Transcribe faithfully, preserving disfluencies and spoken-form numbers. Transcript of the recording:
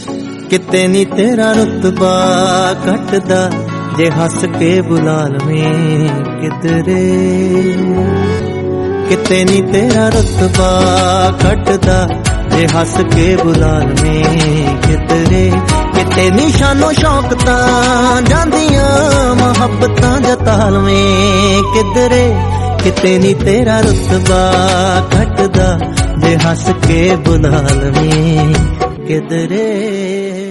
किते नी तेरा रुतबा घटदा जे हस के बुला लवें किधरे। किते नी तेरा रुतबा घटदा जे हस के बुला लवें किधरे। किते नी शानो शौकतां जांदियां मुहब्बतां जता लवें किधरे। किते नी तेरा रुतबा घटदा जे हस के बुला लवें किधरे।